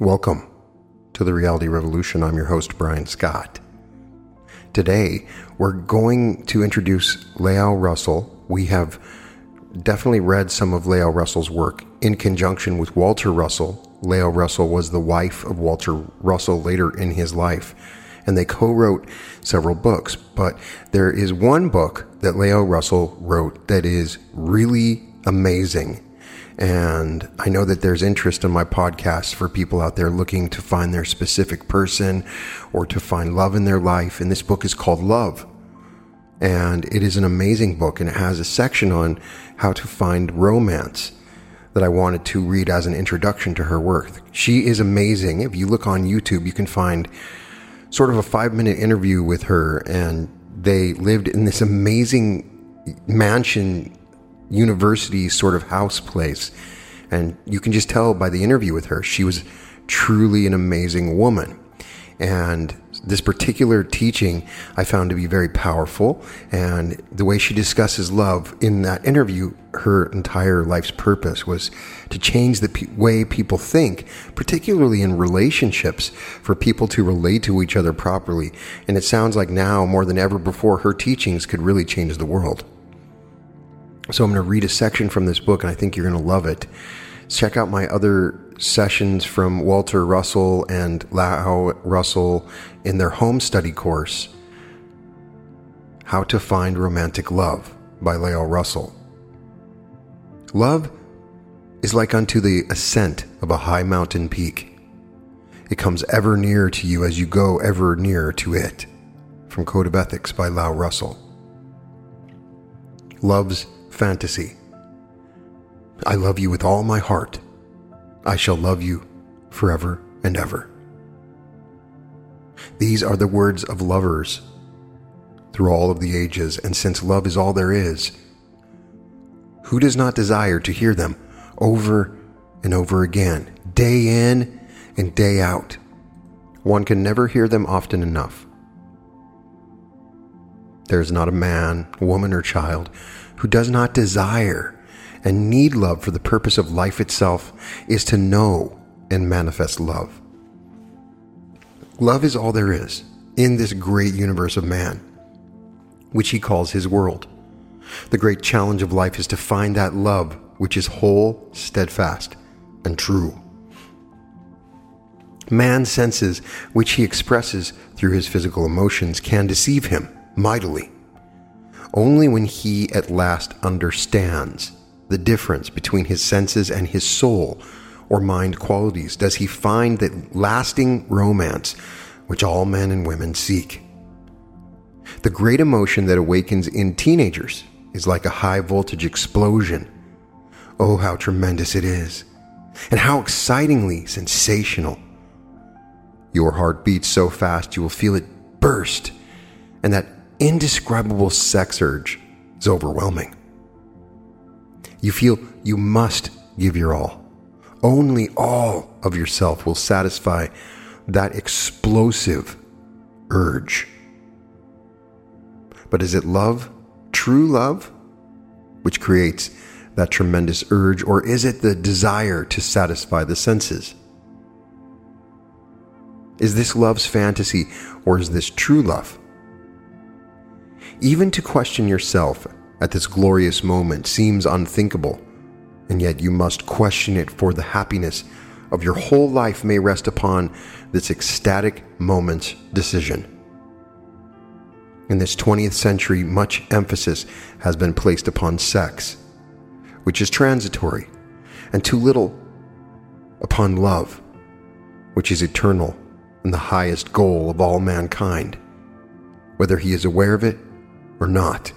Welcome to the Reality Revolution. I'm your host, Brian Scott. Today, we're going to introduce Lael Russell. We have definitely read some of Lael Russell's work in conjunction with Walter Russell. Lael Russell was the wife of Walter Russell later in his life, and they co-wrote several books. But there is one book that Lael Russell wrote that is really amazing. And I know that there's interest in my podcast for people out there looking to find their specific person or to find love in their life. And this book is called Love. And it is an amazing book, and it has a section on how to find romance that I wanted to read as an introduction to her work. She is amazing. If you look on YouTube, you can find sort of a 5-minute interview with her, and they lived in this amazing mansion university sort of house place. And you can just tell by the interview with her, she was truly an amazing woman. And this particular teaching I found to be very powerful. And the way she discusses love in that interview, her entire life's purpose was to change the way people think, particularly in relationships, for people to relate to each other properly. And it sounds like now more than ever before, her teachings could really change the world. So I'm going to read a section from this book, and I think you're going to love it. Check out my other sessions from Walter Russell and Lael Russell in their home study course, How to Find Romantic Love by Lael Russell. Love is like unto the ascent of a high mountain peak. It comes ever nearer to you as you go ever nearer to it. From Code of Ethics by Lael Russell. Love's fantasy. I love you with all my heart. I shall love you forever and ever. These are the words of lovers through all of the ages, and since love is all there is, who does not desire to hear them over and over again, day in and day out? One can never hear them often enough. There is not a man, woman, or child who does not desire and need love, for the purpose of life itself is to know and manifest love. Love is all there is in this great universe of man, which he calls his world. The great challenge of life is to find that love which is whole, steadfast, and true. Man's senses, which he expresses through his physical emotions, can deceive him mightily. Only when he at last understands the difference between his senses and his soul or mind qualities does he find that lasting romance which all men and women seek. The great emotion that awakens in teenagers is like a high voltage explosion. Oh, how tremendous it is, and how excitingly sensational. Your heart beats so fast you will feel it burst, and that indescribable sex urge is overwhelming. You feel you must give your all. Only all of yourself will satisfy that explosive urge. But is it love, true love, which creates that tremendous urge, or is it the desire to satisfy the senses? Is this love's fantasy, or is this true love? Even to question yourself at this glorious moment seems unthinkable, and yet you must question it, for the happiness of your whole life may rest upon this ecstatic moment's decision. In this 20th century, much emphasis has been placed upon sex, which is transitory, and too little upon love, which is eternal and the highest goal of all mankind, whether he is aware of it or not.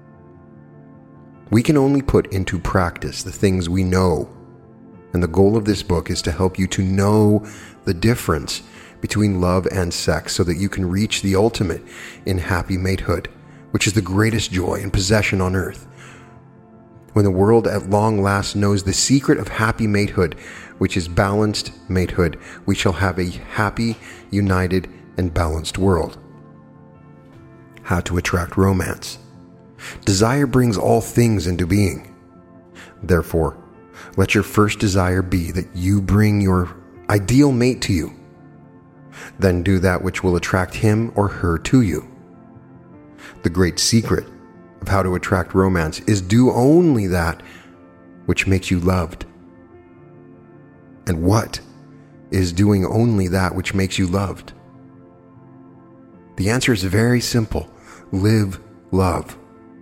We can only put into practice the things we know, and the goal of this book is to help you to know the difference between love and sex so that you can reach the ultimate in happy matehood, which is the greatest joy and possession on earth. When the world at long last knows the secret of happy matehood, which is balanced matehood, we shall have a happy, united, and balanced world. How to attract romance. Desire brings all things into being. Therefore, let your first desire be that you bring your ideal mate to you. Then do that which will attract him or her to you. The great secret of how to attract romance is do only that which makes you loved. And what is doing only that which makes you loved? The answer is very simple. Live love.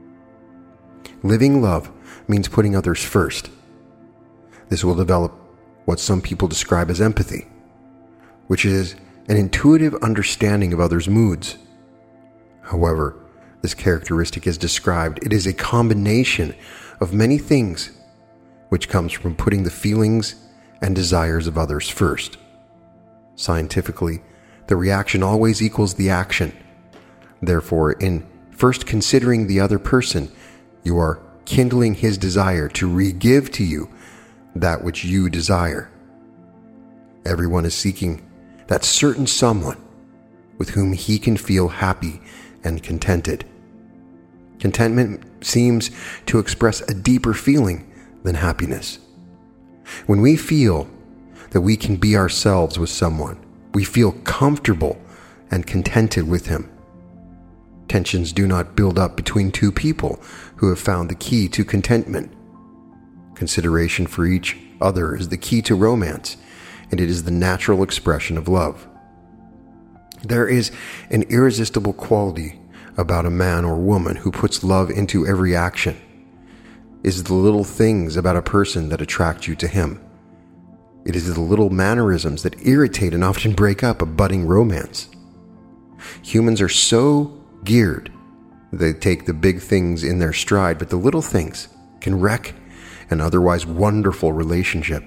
Living love means putting others first. This will develop what some people describe as empathy, which is an intuitive understanding of others' moods. However, this characteristic is described, it is a combination of many things which comes from putting the feelings and desires of others first. Scientifically, the reaction always equals the action. Therefore, in first considering the other person, you are kindling his desire to re-give to you that which you desire. Everyone is seeking that certain someone with whom he can feel happy and contented. Contentment seems to express a deeper feeling than happiness. When we feel that we can be ourselves with someone, we feel comfortable and contented with him. Tensions do not build up between two people who have found the key to contentment. Consideration for each other is the key to romance, and it is the natural expression of love. There is an irresistible quality about a man or woman who puts love into every action. It is the little things about a person that attract you to him. It is the little mannerisms that irritate and often break up a budding romance. Humans are so geared, they take the big things in their stride, but the little things can wreck an otherwise wonderful relationship.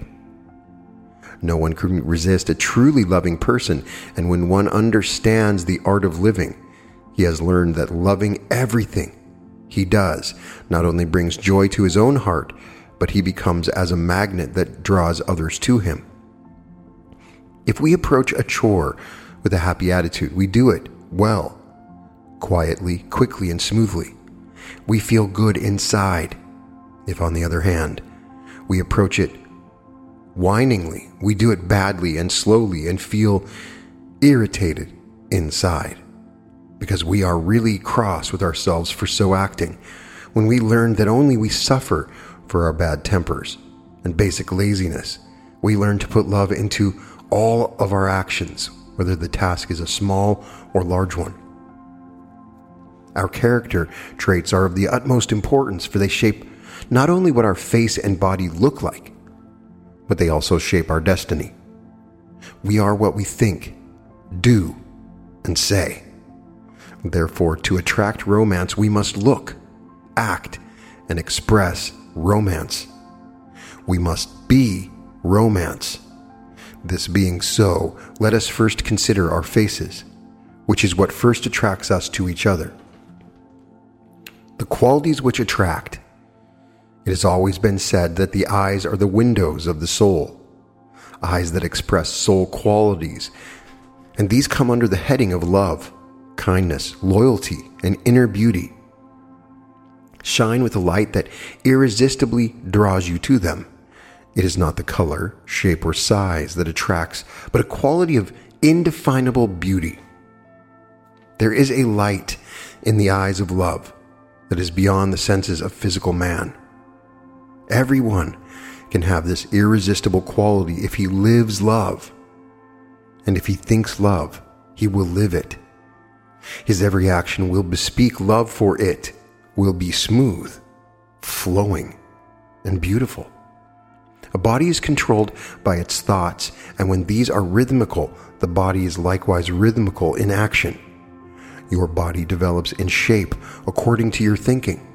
No one can resist a truly loving person, and when one understands the art of living, he has learned that loving everything he does not only brings joy to his own heart, but he becomes as a magnet that draws others to him. If we approach a chore with a happy attitude, we do it well, quietly, quickly, and smoothly. We feel good inside. If, on the other hand, we approach it whiningly, we do it badly and slowly and feel irritated inside, because we are really cross with ourselves for so acting. When we learn that only we suffer for our bad tempers and basic laziness, we learn to put love into all of our actions, whether the task is a small or large one. Our character traits are of the utmost importance, for they shape not only what our face and body look like, but they also shape our destiny. We are what we think, do, and say. Therefore, to attract romance, we must look, act, and express romance. We must be romance. This being so, let us first consider our faces, which is what first attracts us to each other. The qualities which attract. It has always been said that the eyes are the windows of the soul, eyes that express soul qualities, and these come under the heading of love, kindness, loyalty, and inner beauty. Shine with a light that irresistibly draws you to them. It is not the color, shape, or size that attracts, but a quality of indefinable beauty. There is a light in the eyes of love that is beyond the senses of physical man. Everyone can have this irresistible quality if he lives love. And if he thinks love, he will live it. His every action will bespeak love, for it will be smooth, flowing, and beautiful. A body is controlled by its thoughts, and when these are rhythmical, the body is likewise rhythmical in action. Your body develops in shape according to your thinking.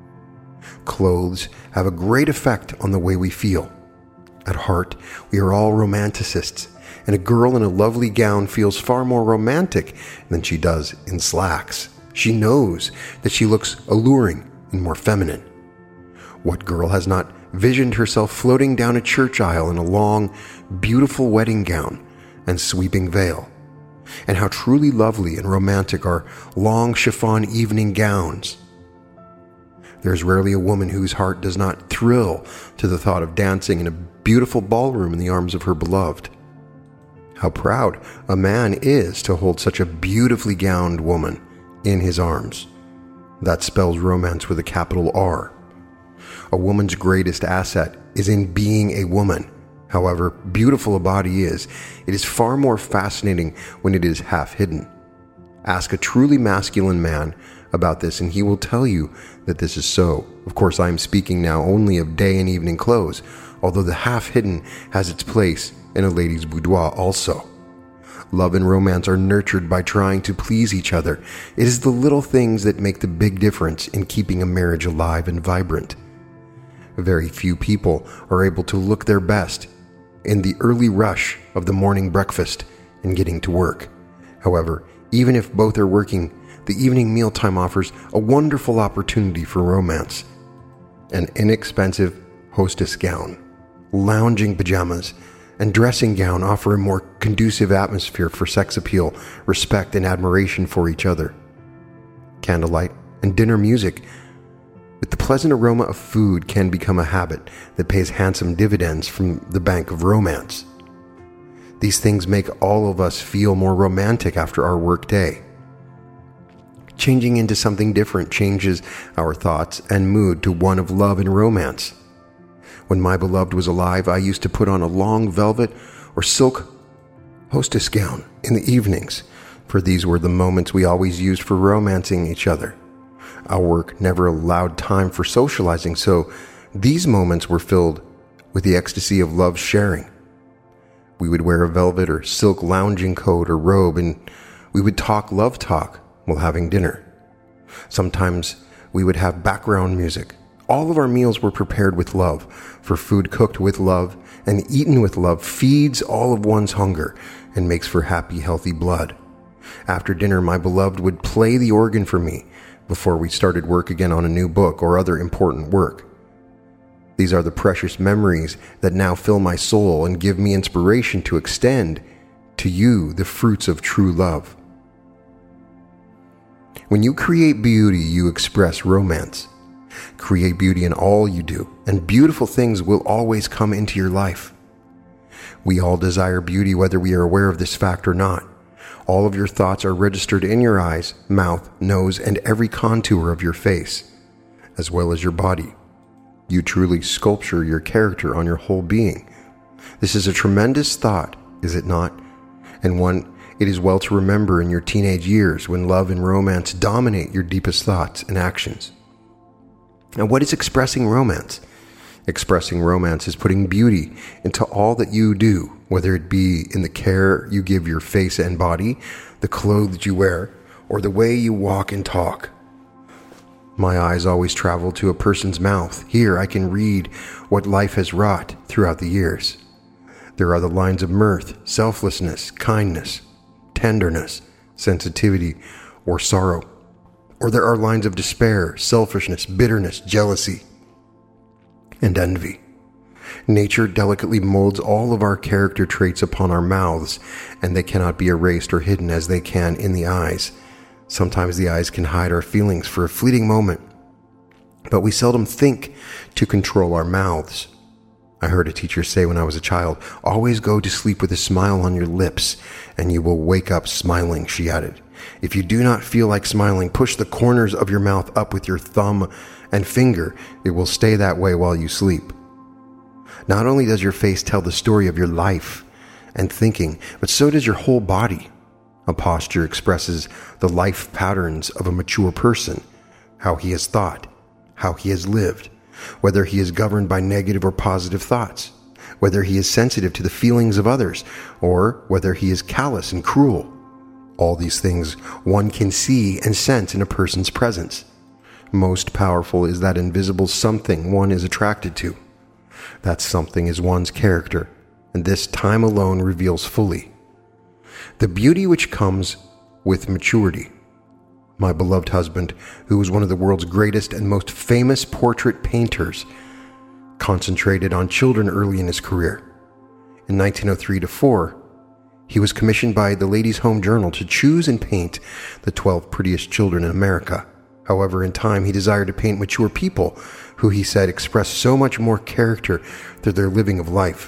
Clothes have a great effect on the way we feel. At heart, we are all romanticists, and a girl in a lovely gown feels far more romantic than she does in slacks. She knows that she looks alluring and more feminine. What girl has not visioned herself floating down a church aisle in a long, beautiful wedding gown and sweeping veil? And how truly lovely and romantic are long chiffon evening gowns. There is rarely a woman whose heart does not thrill to the thought of dancing in a beautiful ballroom in the arms of her beloved. how proud a man is to hold such a beautifully gowned woman in his arms. That spells romance with a capital R. A woman's greatest asset is in being a woman. However beautiful a body is, it is far more fascinating when it is half hidden. Ask a truly masculine man about this and he will tell you that this is so. Of course, I am speaking now only of day and evening clothes, although the half hidden has its place in a lady's boudoir also. Love and romance are nurtured by trying to please each other. It is the little things that make the big difference in keeping a marriage alive and vibrant. Very few people are able to look their best in the early rush of the morning breakfast and getting to work. However, even if both are working, the evening mealtime offers a wonderful opportunity for romance. An inexpensive hostess gown, lounging pajamas, and dressing gown offer a more conducive atmosphere for sex appeal, respect, and admiration for each other. Candlelight and dinner music with the pleasant aroma of food can become a habit that pays handsome dividends from the bank of romance. These things make all of us feel more romantic after our work day. Changing into something different changes our thoughts and mood to one of love and romance. When my beloved was alive, I used to put on a long velvet or silk hostess gown in the evenings, for these were the moments we always used for romancing each other. Our work never allowed time for socializing, so these moments were filled with the ecstasy of love sharing. We would wear a velvet or silk lounging coat or robe, and we would talk love talk while having dinner. Sometimes we would have background music. All of our meals were prepared with love, for food cooked with love and eaten with love feeds all of one's hunger and makes for happy, healthy blood. After dinner, my beloved would play the organ for me before we started work again on a new book or other important work. These are the precious memories that now fill my soul and give me inspiration to extend to you the fruits of true love. When you create beauty, you express romance. Create beauty in all you do, and beautiful things will always come into your life. We all desire beauty whether we are aware of this fact or not. All of your thoughts are registered in your eyes, mouth, nose, and every contour of your face, as well as your body. You truly sculpture your character on your whole being. This is a tremendous thought, is it not? And one it is well to remember in your teenage years when love and romance dominate your deepest thoughts and actions. Now, what is expressing romance? Expressing romance is putting beauty into all that you do, whether it be in the care you give your face and body, the clothes you wear, or the way you walk and talk. My eyes always travel to a person's mouth. Here I can read what life has wrought throughout the years. There are the lines of mirth, selflessness, kindness, tenderness, sensitivity, or sorrow. Or there are lines of despair, selfishness, bitterness, jealousy, and envy. Nature delicately molds all of our character traits upon our mouths, and they cannot be erased or hidden as they can in the eyes. Sometimes the eyes can hide our feelings for a fleeting moment, but we seldom think to control our mouths. I heard a teacher say when I was a child, "Always go to sleep with a smile on your lips, and you will wake up smiling," she added. If you do not feel like smiling, push the corners of your mouth up with your thumb and finger. It will stay that way while you sleep. Not only does your face tell the story of your life and thinking, but so does your whole body. A posture expresses the life patterns of a mature person, how he has thought, how he has lived, whether he is governed by negative or positive thoughts, whether he is sensitive to the feelings of others, or whether he is callous and cruel. All these things one can see and sense in a person's presence. Most powerful is that invisible something one is attracted to. That something is one's character, and this time alone reveals fully the beauty which comes with maturity. My beloved husband, who was one of the world's greatest and most famous portrait painters, concentrated on children early in his career. In 1903-4, he was commissioned by the Ladies' Home Journal to choose and paint the 12 prettiest children in America. However, in time, he desired to paint mature people who, he said, expressed so much more character through their living of life.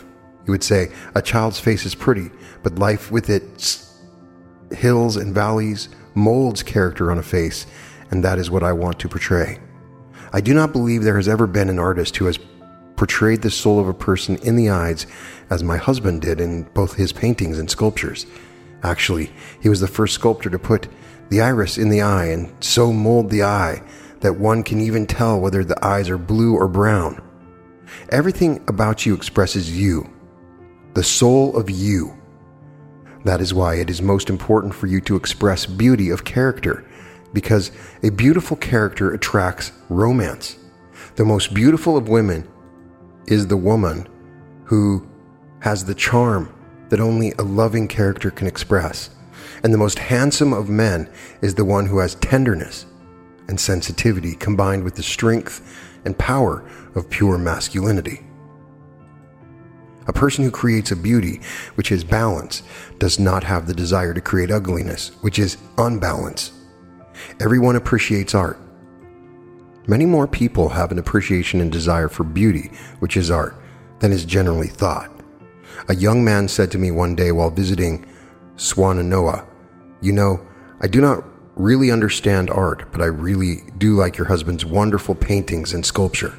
He would say, "A child's face is pretty, but life with its hills and valleys molds character on a face, and that is what I want to portray. I do not believe there has ever been an artist who has portrayed the soul of a person in the eyes as my husband did in both his paintings and sculptures. Actually, he was the first sculptor to put the iris in the eye and so mold the eye that one can even tell whether the eyes are blue or brown. Everything about you expresses you, the soul of you. That is why it is most important for you to express beauty of character, because a beautiful character attracts romance. The most beautiful of women is the woman who has the charm that only a loving character can express. And the most handsome of men is the one who has tenderness and sensitivity combined with the strength and power of pure masculinity. A person who creates a beauty which is balance does not have the desire to create ugliness, which is unbalance. Everyone appreciates art. Many more people have an appreciation and desire for beauty, which is art, than is generally thought. A young man said to me one day while visiting Swannanoa, "You know, I do not really understand art, but I really do like your husband's wonderful paintings and sculpture."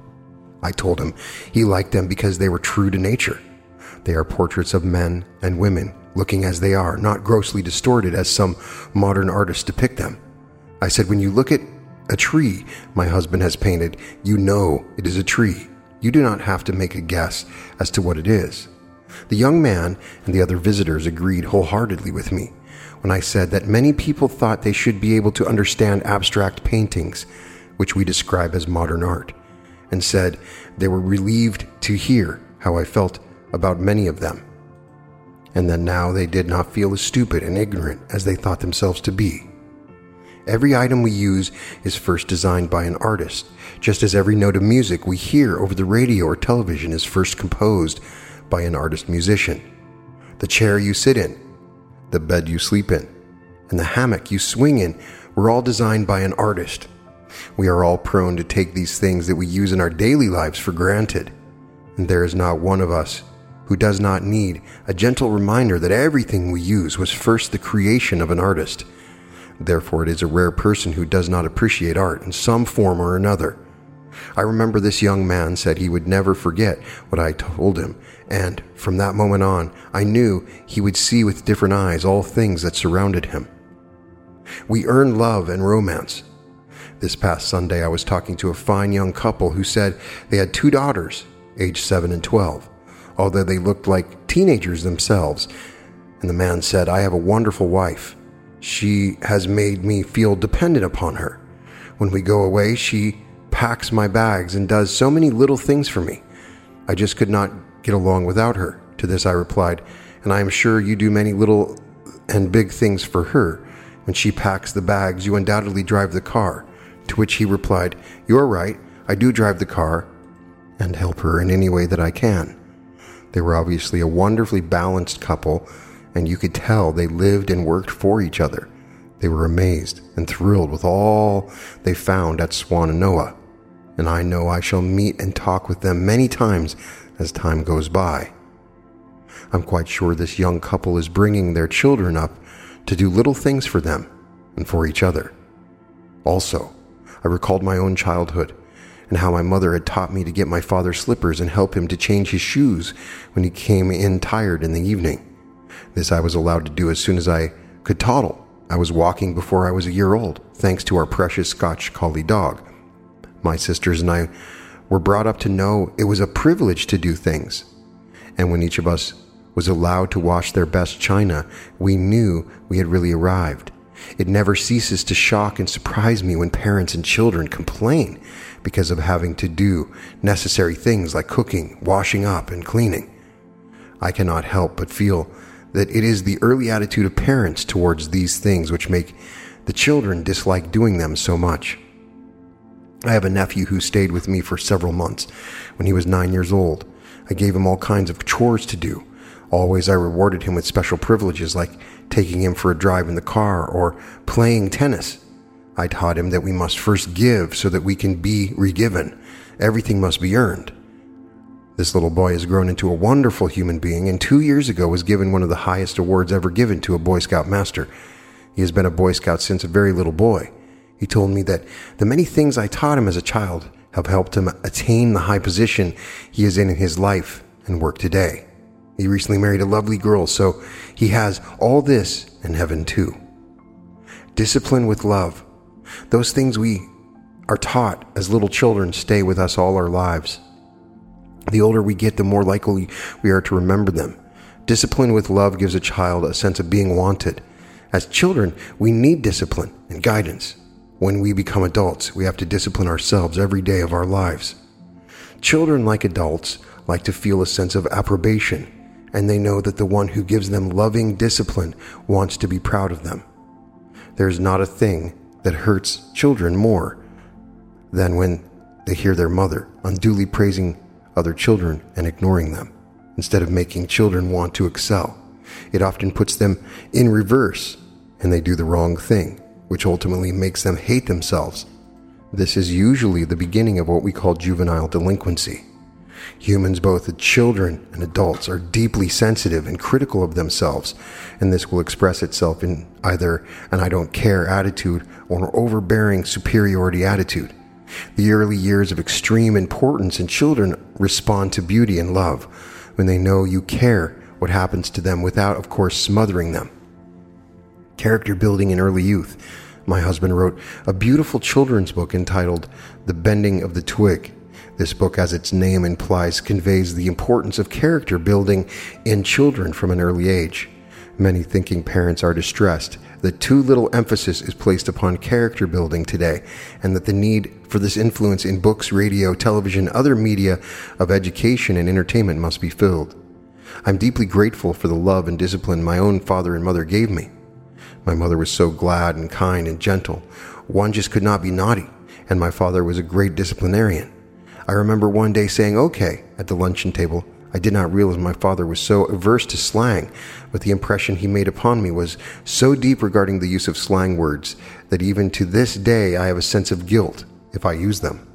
I told him he liked them because they were true to nature. They are portraits of men and women looking as they are, not grossly distorted as some modern artists depict them. I said, "When you look at a tree my husband has painted, you know it is a tree. You do not have to make a guess as to what it is." The young man and the other visitors agreed wholeheartedly with me when I said that many people thought they should be able to understand abstract paintings, which we describe as modern art, and said they were relieved to hear how I felt about many of them, and that now they did not feel as stupid and ignorant as they thought themselves to be. Every item we use is first designed by an artist, just as every note of music we hear over the radio or television is first composed by an artist-musician. The chair you sit in, the bed you sleep in, and the hammock you swing in were all designed by an artist. We are all prone to take these things that we use in our daily lives for granted, and there is not one of us who does not need a gentle reminder that everything we use was first the creation of an artist. Therefore, it is a rare person who does not appreciate art in some form or another. I remember this young man said he would never forget what I told him, and from that moment on, I knew he would see with different eyes all things that surrounded him. We earn love and romance. This past Sunday, I was talking to a fine young couple who said they had 2 daughters, aged 7 and 12, although they looked like teenagers themselves. And the man said, "I have a wonderful wife. She has made me feel dependent upon her. When we go away, she packs my bags and does so many little things for me. I just could not get along without her." To this I replied, "And I am sure you do many little and big things for her. When she packs the bags, you undoubtedly drive the car." To which he replied, "You're right, I do drive the car and help her in any way that I can." They were obviously a wonderfully balanced couple, and you could tell they lived and worked for each other. They were amazed and thrilled with all they found at Swannanoa, and I know I shall meet and talk with them many times as time goes by. I'm quite sure this young couple is bringing their children up to do little things for them and for each other. Also, I recalled my own childhood and how my mother had taught me to get my father slippers and help him to change his shoes when he came in tired in the evening. This I was allowed to do as soon as I could toddle. I was walking before I was a year old, thanks to our precious Scotch collie dog. My sisters and I were brought up to know it was a privilege to do things. And when each of us was allowed to wash their best china, we knew we had really arrived. It never ceases to shock and surprise me when parents and children complain because of having to do necessary things like cooking, washing up, and cleaning. I cannot help but feel that it is the early attitude of parents towards these things which make the children dislike doing them so much. I have a nephew who stayed with me for several months. When he was 9 years old, I gave him all kinds of chores to do. Always I rewarded him with special privileges like taking him for a drive in the car or playing tennis. I taught him that we must first give so that we can be regiven. Everything must be earned. This little boy has grown into a wonderful human being, and 2 years ago was given one of the highest awards ever given to a Boy Scout master. He has been a Boy Scout since a very little boy. He told me that the many things I taught him as a child have helped him attain the high position he is in his life and work today. He recently married a lovely girl, so he has all this in heaven too. Discipline with love. Those things we are taught as little children stay with us all our lives. The older we get, the more likely we are to remember them. Discipline with love gives a child a sense of being wanted. As children, we need discipline and guidance. When we become adults, we have to discipline ourselves every day of our lives. Children, like adults, like to feel a sense of approbation, and they know that the one who gives them loving discipline wants to be proud of them. There is not a thing that hurts children more than when they hear their mother unduly praising other children and ignoring them, instead of making children want to excel. It often puts them in reverse, and they do the wrong thing, which ultimately makes them hate themselves. This is usually the beginning of what we call juvenile delinquency. Humans, both children and adults, are deeply sensitive and critical of themselves, and this will express itself in either an I don't care attitude or an overbearing superiority attitude. The early years of extreme importance in children respond to beauty and love when they know you care what happens to them without, of course, smothering them. Character building in early youth. My husband wrote a beautiful children's book entitled The Bending of the Twig. This book, as its name implies, conveys the importance of character building in children from an early age. Many thinking parents are distressed that too little emphasis is placed upon character building today, and that the need for this influence in books, radio, television, other media of education and entertainment must be filled. I'm deeply grateful for the love and discipline my own father and mother gave me. My mother was so glad and kind and gentle. One just could not be naughty, and my father was a great disciplinarian. I remember one day saying okay at the luncheon table. I did not realize my father was so averse to slang, but the impression he made upon me was so deep regarding the use of slang words that even to this day I have a sense of guilt if I use them.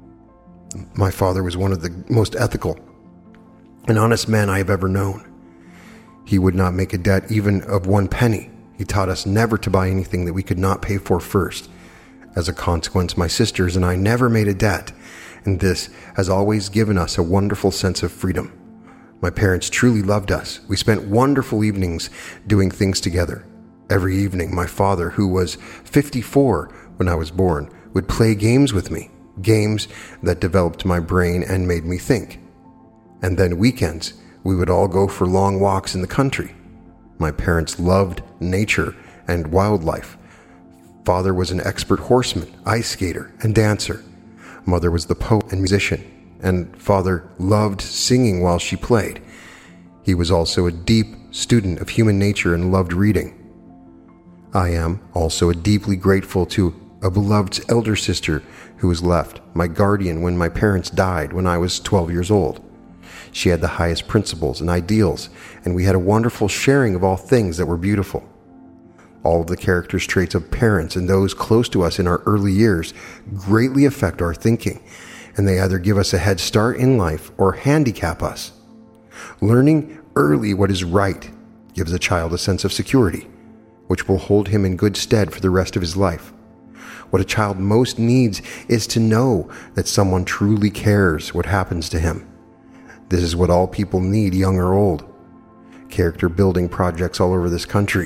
My father was one of the most ethical and honest men I have ever known. He would not make a debt even of 1 penny. He taught us never to buy anything that we could not pay for first. As a consequence, my sisters and I never made a debt, and this has always given us a wonderful sense of freedom. My parents truly loved us. We spent wonderful evenings doing things together. Every evening, my father, who was 54 when I was born, would play games with me, games that developed my brain and made me think. And then weekends, we would all go for long walks in the country. My parents loved nature and wildlife. Father was an expert horseman, ice skater, and dancer. Mother was the poet and musician, and father loved singing while she played. He was also a deep student of human nature and loved reading. I am also deeply grateful to a beloved elder sister who was left, my guardian when my parents died when I was 12 years old. She had the highest principles and ideals, and we had a wonderful sharing of all things that were beautiful. All of the character traits of parents and those close to us in our early years greatly affect our thinking, and they either give us a head start in life or handicap us. Learning early what is right gives a child a sense of security, which will hold him in good stead for the rest of his life. What a child most needs is to know that someone truly cares what happens to him. This is what all people need, young or old. Character building projects all over this country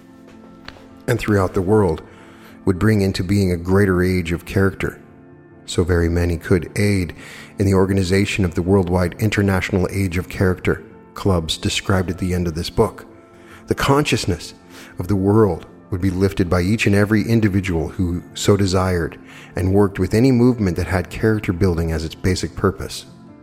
and throughout the world would bring into being a greater age of character. So very many could aid in the organization of the worldwide International Age of Character clubs described at the end of this book. The consciousness of the world would be lifted by each and every individual who so desired and worked with any movement that had character building as its basic purpose.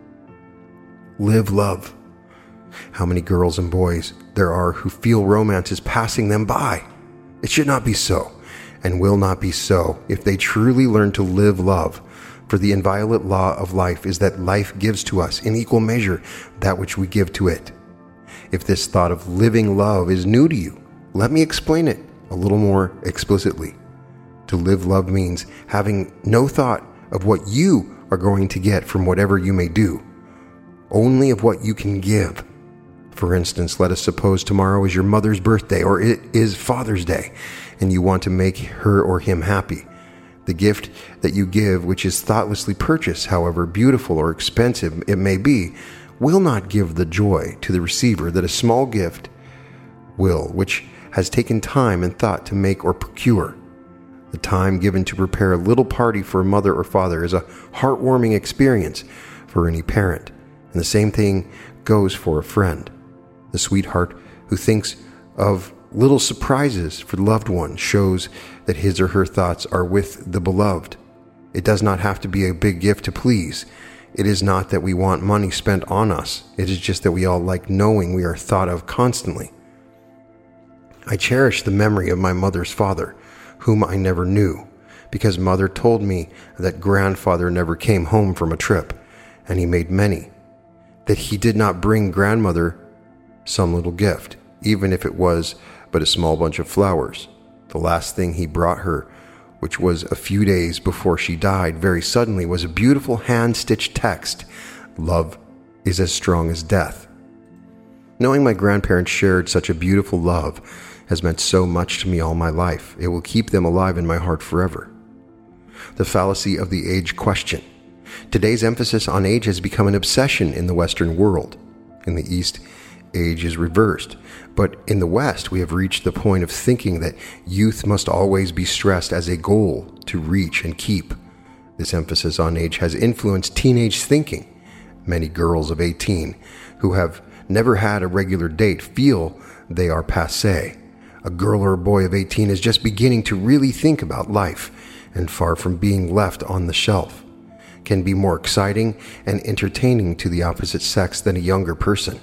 Live love. How many girls and boys there are who feel romance is passing them by. It should not be so, and will not be so if they truly learn to live love. For the inviolate law of life is that life gives to us in equal measure that which we give to it. If this thought of living love is new to you, let me explain it a little more explicitly. To live love means having no thought of what you are going to get from whatever you may do. only of what you can give. For instance, let us suppose tomorrow is your mother's birthday, or it is Father's Day, and you want to make her or him happy. The gift that you give, which is thoughtlessly purchased, however beautiful or expensive it may be, will not give the joy to the receiver that a small gift will, which has taken time and thought to make or procure. The time given to prepare a little party for a mother or father is a heartwarming experience for any parent, and the same thing goes for a friend. The sweetheart who thinks of little surprises for the loved one shows that his or her thoughts are with the beloved. It does not have to be a big gift to please. It is not that we want money spent on us. It is just that we all like knowing we are thought of constantly. I cherish the memory of my mother's father, whom I never knew, because mother told me that grandfather never came home from a trip, and he made many, that he did not bring grandmother some little gift, even if it was but a small bunch of flowers. The last thing he brought her, which was a few days before she died very suddenly, was a beautiful hand-stitched text, "Love is as strong as death." Knowing my grandparents shared such a beautiful love has meant so much to me all my life. It will keep them alive in my heart forever. The fallacy of the age question. Today's emphasis on age has become an obsession in the Western world. In the East, age is reversed, but in the West, we have reached the point of thinking that youth must always be stressed as a goal to reach and keep. This emphasis on age has influenced teenage thinking. Many girls of 18 who have never had a regular date feel they are passé. A girl or a boy of 18 is just beginning to really think about life, and far from being left on the shelf, can be more exciting and entertaining to the opposite sex than a younger person.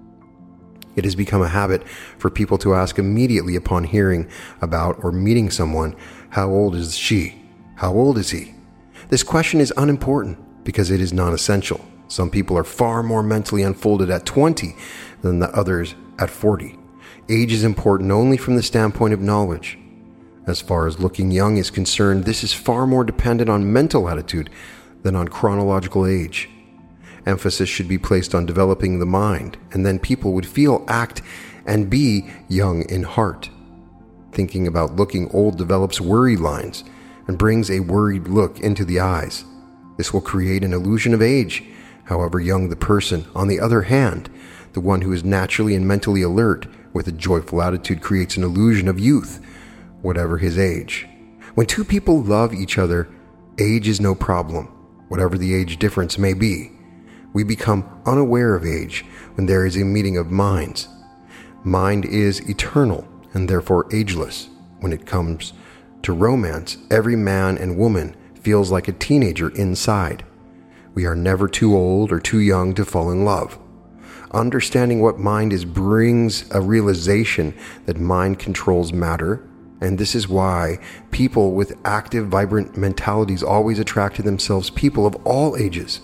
It has become a habit for people to ask immediately upon hearing about or meeting someone, "How old is she? How old is he?" This question is unimportant because it is non-essential. Some people are far more mentally unfolded at 20 than the others at 40. Age is important only from the standpoint of knowledge. As far as looking young is concerned, this is far more dependent on mental attitude than on chronological age. Emphasis should be placed on developing the mind, and then people would feel, act, and be young in heart. Thinking about looking old develops worry lines and brings a worried look into the eyes. This will create an illusion of age, however young the person. On the other hand, the one who is naturally and mentally alert with a joyful attitude creates an illusion of youth, whatever his age. When two people love each other, age is no problem, whatever the age difference may be. We become unaware of age when there is a meeting of minds. Mind is eternal and therefore ageless. When it comes to romance, every man and woman feels like a teenager inside. We are never too old or too young to fall in love. Understanding what mind is brings a realization that mind controls matter, and this is why people with active, vibrant mentalities always attract to themselves people of all ages.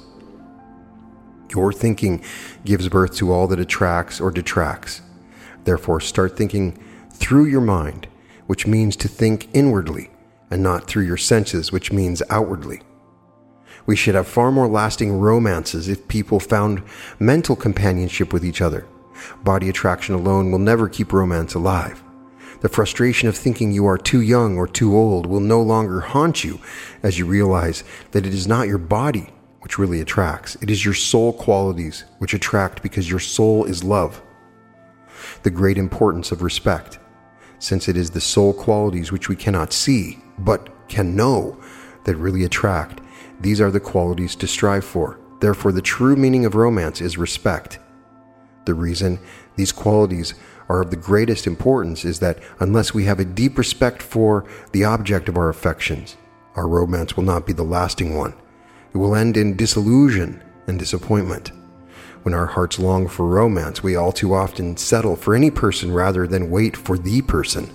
Your thinking gives birth to all that attracts or detracts. Therefore, start thinking through your mind, which means to think inwardly, and not through your senses, which means outwardly. We should have far more lasting romances if people found mental companionship with each other. Body attraction alone will never keep romance alive. The frustration of thinking you are too young or too old will no longer haunt you as you realize that it is not your body which really attracts. It is your soul qualities which attract because your soul is love. The great importance of respect, since it is the soul qualities which we cannot see but can know that really attract. These are the qualities to strive for. Therefore, the true meaning of romance is respect. The reason these qualities are of the greatest importance is that unless we have a deep respect for the object of our affections, our romance will not be the lasting one. It will end in disillusion and disappointment. When our hearts long for romance, we all too often settle for any person rather than wait for the person.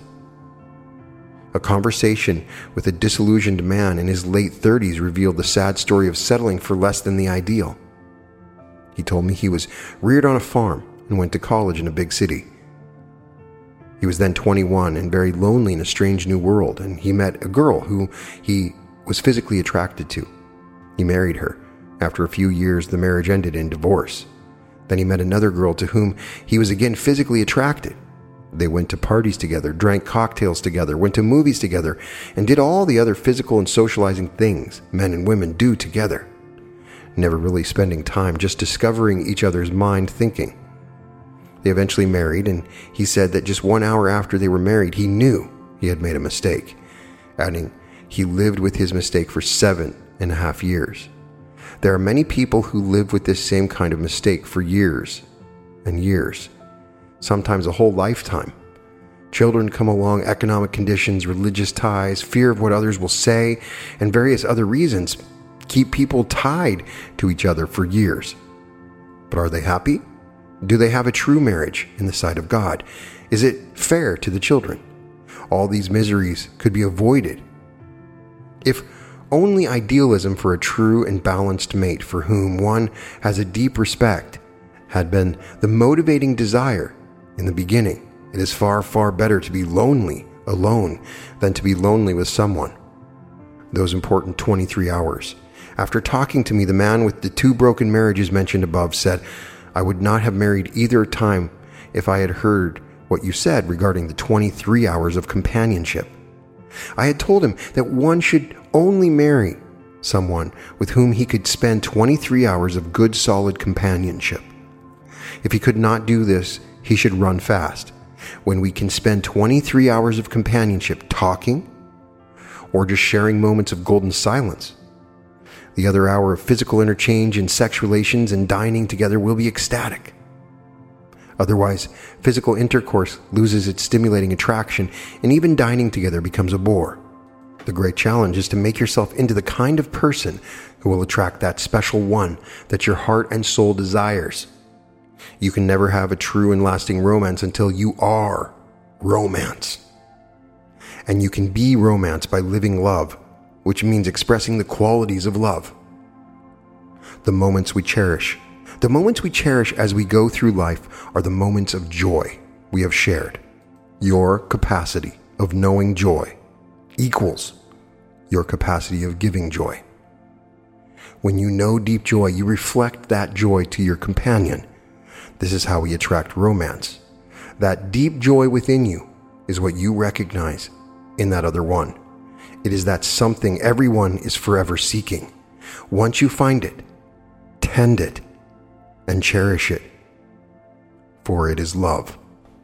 A conversation with a disillusioned man in his late 30s revealed the sad story of settling for less than the ideal. He told me he was reared on a farm and went to college in a big city. He was then 21 and very lonely in a strange new world, and he met a girl who he was physically attracted to. He married her, After a few years, the marriage ended in divorce. Then he met another girl to whom he was again physically attracted. They went to parties together, drank cocktails together, went to movies together, and did all the other physical and socializing things men and women do together. Never really spending time, just discovering each other's mind thinking. They eventually married, and he said that just 1 hour after they were married, he knew he had made a mistake, adding he lived with his mistake for 7.5 years. There are many people who live with this same kind of mistake for years and years, sometimes a whole lifetime. Children come along, economic conditions, religious ties, fear of what others will say, and various other reasons keep people tied to each other for years. But are they happy? Do they have a true marriage in the sight of God? Is it fair to the children? All these miseries could be avoided if only idealism for a true and balanced mate for whom one has a deep respect had been the motivating desire in the beginning. It is far, far better to be lonely alone than to be lonely with someone. Those important 23 hours. After talking to me, the man with the 2 broken marriages mentioned above said, I would not have married either time if I had heard what you said regarding the 23 hours of companionship. I had told him that one should only marry someone with whom he could spend 23 hours of good, solid companionship. If he could not do this, he should run fast. When we can spend 23 hours of companionship talking or just sharing moments of golden silence, the other hour of physical interchange and sex relations and dining together will be ecstatic. Otherwise, physical intercourse loses its stimulating attraction, and even dining together becomes a bore. The great challenge is to make yourself into the kind of person who will attract that special one that your heart and soul desires. You can never have a true and lasting romance until you are romance. And you can be romance by living love, which means expressing the qualities of love. The moments we cherish as we go through life are the moments of joy we have shared. Your capacity of knowing joy equals your capacity of giving joy. When you know deep joy, you reflect that joy to your companion. This is how we attract romance. That deep joy within you is what you recognize in that other one. It is that something everyone is forever seeking. Once you find it, tend it and cherish it, for it is love.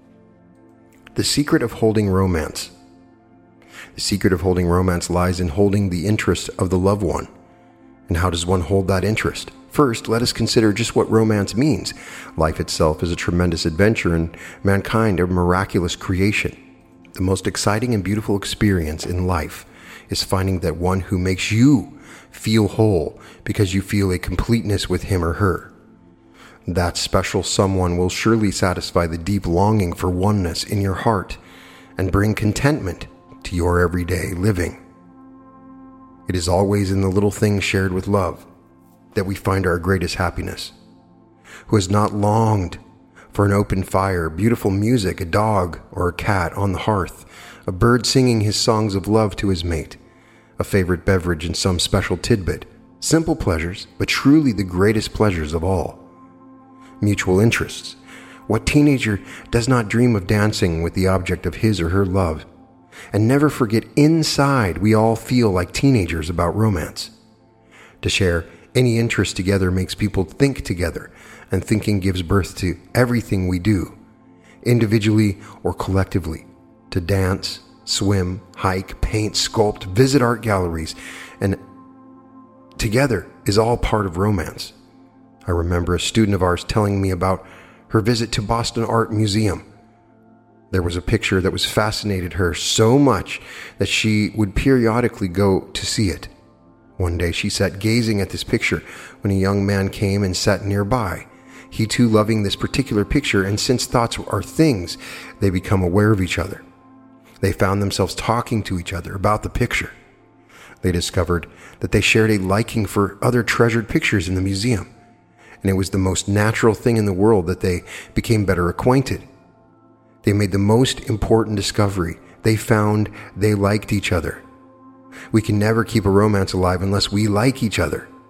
The secret of holding romance. The secret of holding romance lies in holding the interest of the loved one. And how does one hold that interest? First, let us consider just what romance means. Life itself is a tremendous adventure and mankind a miraculous creation. The most exciting and beautiful experience in life is finding that one who makes you feel whole because you feel a completeness with him or her. That special someone will surely satisfy the deep longing for oneness in your heart and bring contentment to your everyday living. It is always in the little things shared with love that we find our greatest happiness. Who has not longed for an open fire, beautiful music, a dog or a cat on the hearth, a bird singing his songs of love to his mate, a favorite beverage and some special tidbit, simple pleasures, but truly the greatest pleasures of all. Mutual interests. What teenager does not dream of dancing with the object of his or her love? And never forget, inside we all feel like teenagers about romance. To share any interest together makes people think together, and thinking gives birth to everything we do, individually or collectively. To dance, swim, hike, paint, sculpt, visit art galleries, and together is all part of romance. I remember a student of ours telling me about her visit to Boston Art Museum. There was a picture that was fascinated her so much that she would periodically go to see it. One day she sat gazing at this picture when a young man came and sat nearby. He too loving this particular picture, and since thoughts are things, they become aware of each other. They found themselves talking to each other about the picture. They discovered that they shared a liking for other treasured pictures in the museum, and it was the most natural thing in the world that they became better acquainted. They made the most important discovery. They found they liked each other. We can never keep a romance alive unless we like each other.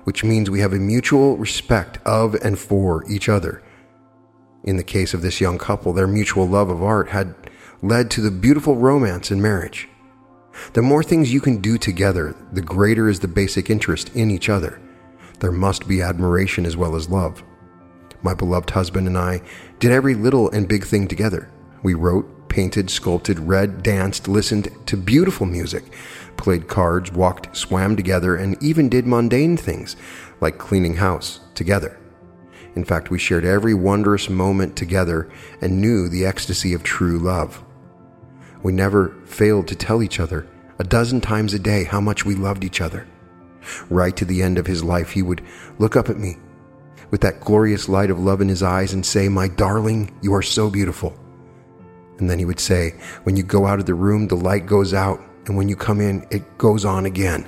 which means we have a mutual respect of and for each other. In the case of this young couple, their mutual love of art had led to the beautiful romance in marriage. The more things you can do together, the greater is the basic interest in each other. There must be admiration as well as love. My beloved husband and I did every little and big thing together. We wrote, painted, sculpted, read, danced, listened to beautiful music, played cards, walked, swam together, and even did mundane things like cleaning house together. In fact, we shared every wondrous moment together and knew the ecstasy of true love. We never failed to tell each other a dozen times a day how much we loved each other. Right to the end of his life, he would look up at me with that glorious light of love in his eyes and say, "My darling, you are so beautiful." And then he would say, "When you go out of the room, the light goes out, and when you come in, it goes on again."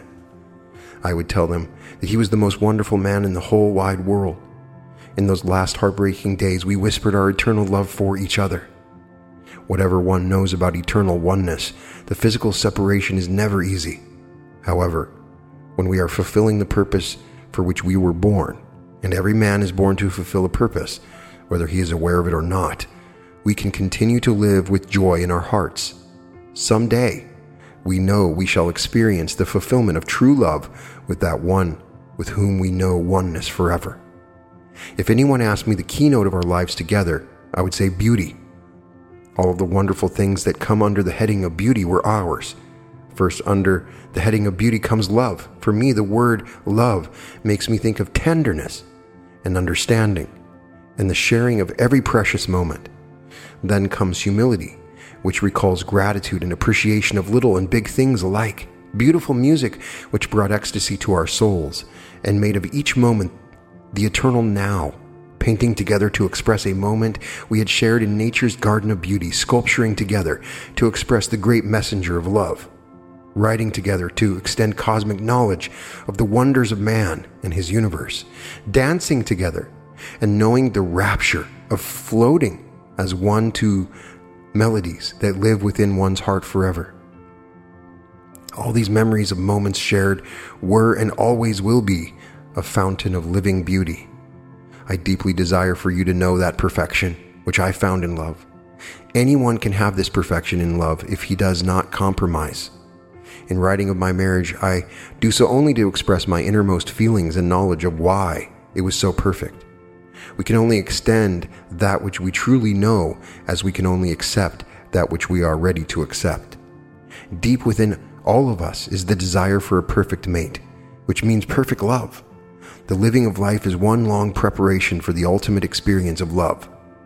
I would tell them that he was the most wonderful man in the whole wide world. In those last heartbreaking days, we whispered our eternal love for each other. Whatever one knows about eternal oneness, the physical separation is never easy. However, when we are fulfilling the purpose for which we were born, and every man is born to fulfill a purpose, whether he is aware of it or not, we can continue to live with joy in our hearts. Someday, we know we shall experience the fulfillment of true love with that one with whom we know oneness forever. If anyone asked me the keynote of our lives together, I would say beauty. All of the wonderful things that come under the heading of beauty were ours. First, under the heading of beauty comes love. For me, the word love makes me think of tenderness and understanding and the sharing of every precious moment. Then comes humility, which recalls gratitude and appreciation of little and big things alike. Beautiful music, which brought ecstasy to our souls and made of each moment the eternal now, painting together to express a moment we had shared in nature's garden of beauty, sculpturing together to express the great messenger of love, writing together to extend cosmic knowledge of the wonders of man and his universe, dancing together and knowing the rapture of floating as one to melodies that live within one's heart forever. All these memories of moments shared were and always will be a fountain of living beauty. I deeply desire for you to know that perfection, which I found in love. Anyone can have this perfection in love if he does not compromise. In writing of my marriage, I do so only to express my innermost feelings and knowledge of why it was so perfect. We can only extend that which we truly know as we can only accept that which we are ready to accept. Deep within all of us is the desire for a perfect mate, which means perfect love. The living of life is one long preparation for the ultimate experience of love.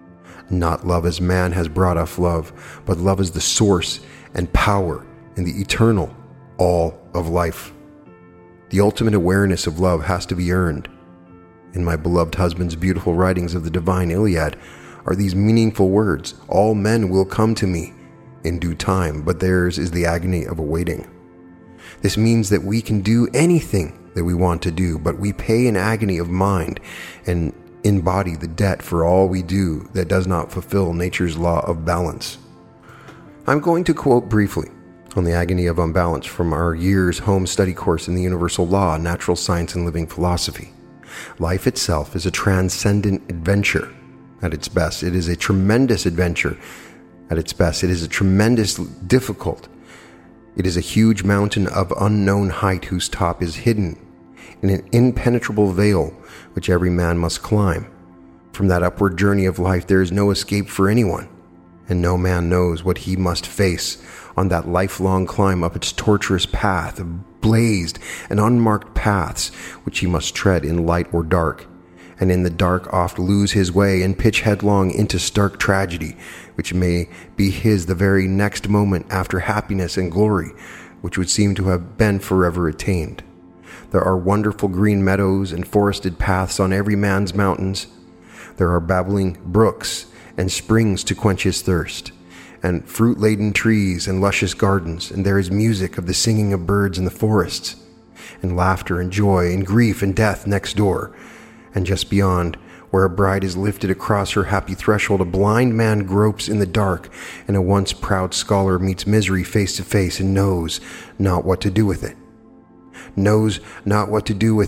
Not love as man has brought us love, but love as the source and power and the eternal all of life. The ultimate awareness of love has to be earned. In my beloved husband's beautiful writings of the divine Iliad are these meaningful words: "All men will come to me in due time, but theirs is the agony of awaiting." This means that we can do anything that we want to do, but we pay an agony of mind and embody the debt for all we do that does not fulfill nature's law of balance. I'm going to quote briefly on the agony of unbalance from our year's home study course in the Universal Law, Natural Science and Living Philosophy. Life itself is a transcendent adventure at its best. It is a tremendous adventure at its best. It is a tremendous difficult. It is a huge mountain of unknown height whose top is hidden in an impenetrable veil which every man must climb. From that upward journey of life there is no escape for anyone, and no man knows what he must face on that lifelong climb up its tortuous path of blazed and unmarked paths which he must tread in light or dark, and in the dark oft lose his way and pitch headlong into stark tragedy, which may be his the very next moment after happiness and glory, which would seem to have been forever attained. There are wonderful green meadows and forested paths on every man's mountains. There are babbling brooks and springs to quench his thirst, and fruit-laden trees and luscious gardens, and there is music of the singing of birds in the forests, and laughter and joy and grief and death next door. And just beyond, where a bride is lifted across her happy threshold, a blind man gropes in the dark, and a once proud scholar meets misery face to face and knows not what to do with it. Knows not what to do with it,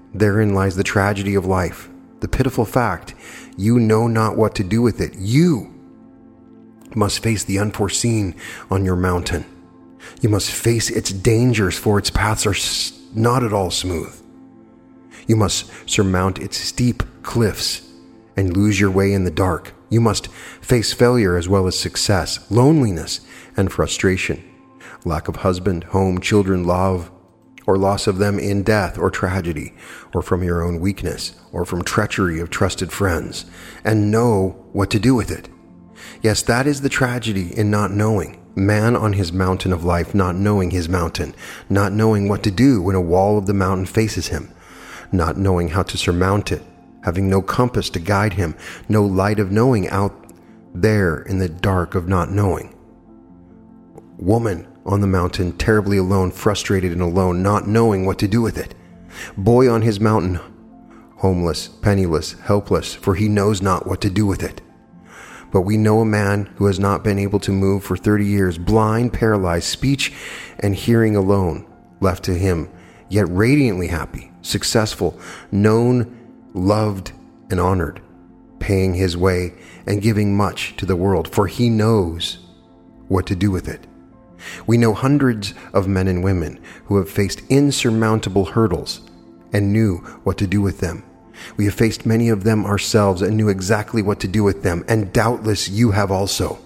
Therein lies the tragedy of life, the pitiful fact you know not what to do with it. You must face the unforeseen on your mountain. You must face its dangers, for its paths are not at all smooth. You must surmount its steep cliffs and lose your way in the dark. You must face failure as well as success, loneliness and frustration, lack of husband, home, children, love, or loss of them in death or tragedy, or from your own weakness, or from treachery of trusted friends, and know what to do with it. Yes, that is the tragedy in not knowing. Man on his mountain of life, not knowing his mountain, not knowing what to do when a wall of the mountain faces him, not knowing how to surmount it, having no compass to guide him, no light of knowing out there in the dark of not knowing. Woman on the mountain, terribly alone, frustrated and alone, not knowing what to do with it. Boy on his mountain, homeless, penniless, helpless, for he knows not what to do with it. But we know a man who has not been able to move for 30 years, blind, paralyzed, speech and hearing alone, left to him, yet radiantly happy, successful, known, loved, and honored, paying his way and giving much to the world, for he knows what to do with it. We know hundreds of men and women who have faced insurmountable hurdles and knew what to do with them. We have faced many of them ourselves and knew exactly what to do with them, and doubtless you have also.